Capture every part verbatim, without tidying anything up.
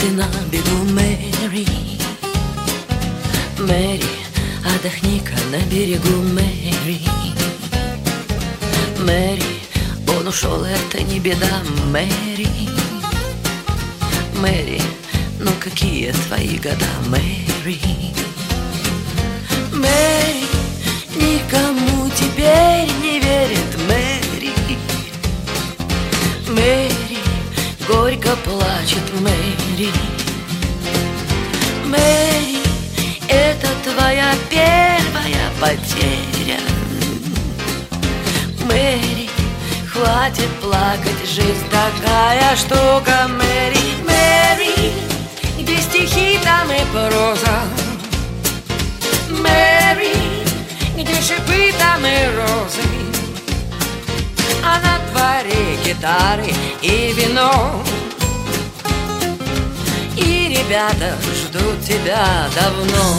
ты на беду, Мэри. Мэри, отдохни-ка на берегу, Мэри. Мэри, он ушел, это не беда, Мэри. Мэри, ну какие твои года, Мэри? Мэри, никому теперь не верит, Мэри. Мэри, горько плачет, Мэри. Мэри, это твоя первая потеря. Мэри, хватит плакать, жизнь такая штука, Мэри. Мэри, где стихи, там и проза. Мэри, где шипы, там и розы. А на дворе гитары и вино. И ребята ждут тебя давно.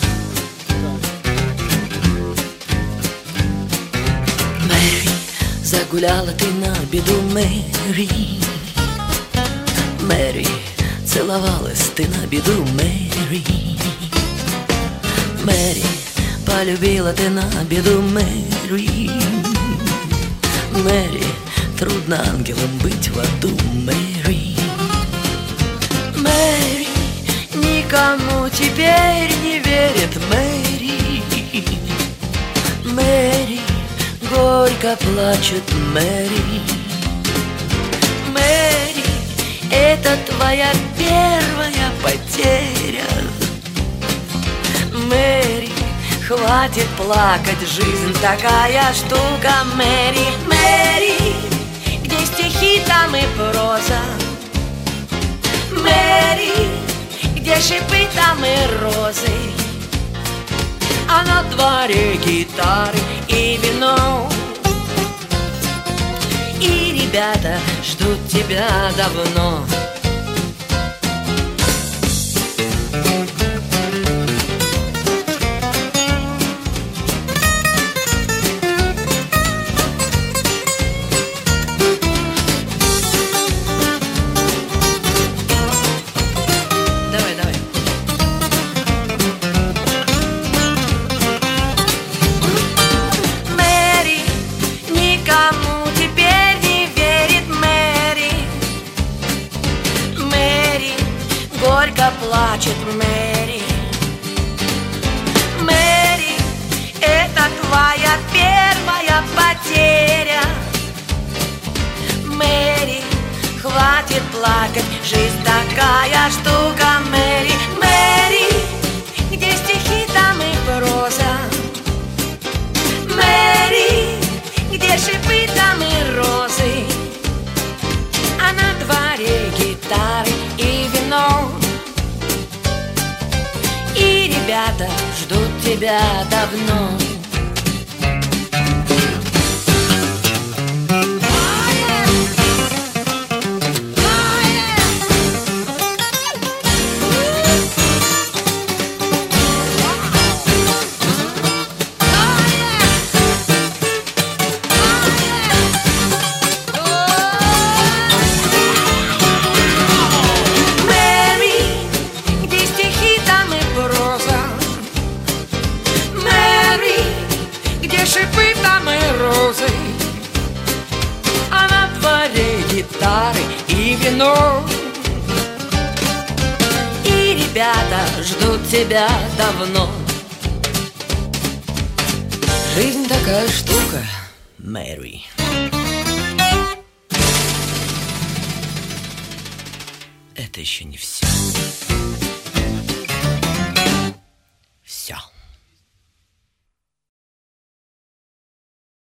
Мэри, загуляла ты на беду, Мэри. Мэри, целовалась ты на беду, Мэри. Мэри, полюбила ты на беду, Мэри. Мэри, трудно ангелом быть в аду, Мэри. Мэри, никому теперь не верит, Мэри. Мэри, горько плачет, Мэри. Мэри, это твоя первая потеря. Мэри, хватит плакать, жизнь такая штука, Мэри. Мэри, где стихи, там и проза. Мэри, где шипы, там и розы. А на дворе гитары и вино. И ребята ждут тебя давно. Горько плачет, Мэри. Мэри, это твоя первая потеря. Мэри, хватит плакать, жизнь такая штука, Мэри. Мэри, где стихи, там и проза. Мэри, где шипы, там и розы. А на дворе гитары и вино. И ребята ждут тебя давно. Шипы, там и розы. А на дворе гитары и вино. И ребята ждут тебя давно. Жизнь такая штука, Мэри. Это еще не все.